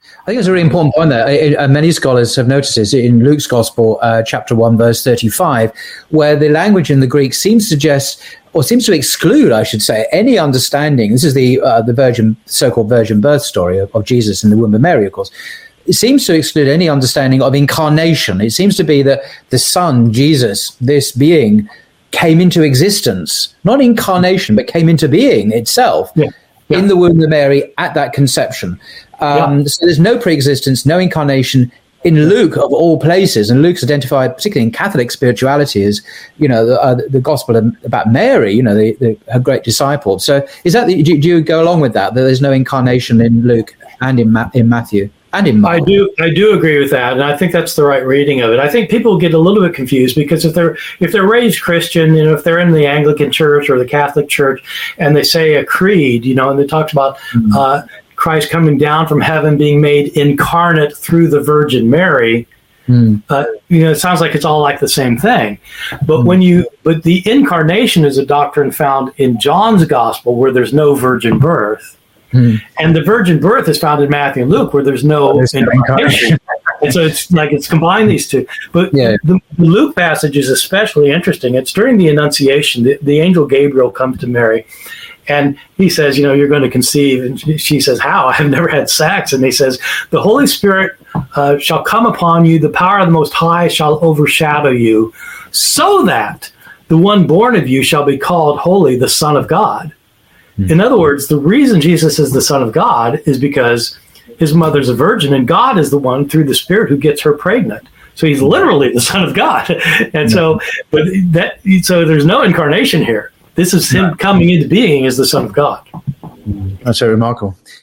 I think it's a really important point there. Many scholars have noticed this in Luke's Gospel, chapter 1, verse 35, where the language in the Greek seems to exclude, I should say, any understanding. This is the so-called virgin birth story of Jesus in the womb of Mary, of course. It seems to exclude any understanding of incarnation. It seems to be that the Son, Jesus, this being, came into existence, not incarnation, but came into being itself in the womb of Mary at that conception. So there's no pre-existence, no incarnation in Luke of all places, and Luke's identified, particularly in Catholic spirituality, as the gospel about Mary, her great disciple. So is that do you go along with that there's no incarnation in Luke and in Matthew and in Mark? I do agree with that, and I think that's the right reading of it. I think people get a little bit confused because if they're raised Christian, if they're in the Anglican Church or the Catholic Church, and they say a creed, and it talks about Christ coming down from heaven, being made incarnate through the Virgin Mary. It sounds like it's all like the same thing. But but the incarnation is a doctrine found in John's Gospel where there's no virgin birth. And the virgin birth is found in Matthew and Luke where there's no incarnation. And so it's combined these two. But the Luke passage is especially interesting. It's during the Annunciation. The angel Gabriel comes to Mary. And he says, you're going to conceive. And she says, how? I've never had sex. And he says, the Holy Spirit shall come upon you. The power of the Most High shall overshadow you, so that the one born of you shall be called holy, the Son of God. In other words, the reason Jesus is the Son of God is because his mother's a virgin, and God is the one through the Spirit who gets her pregnant. So he's literally the Son of God. And so there's no incarnation here. This is him coming into being as the Son of God. That's so remarkable.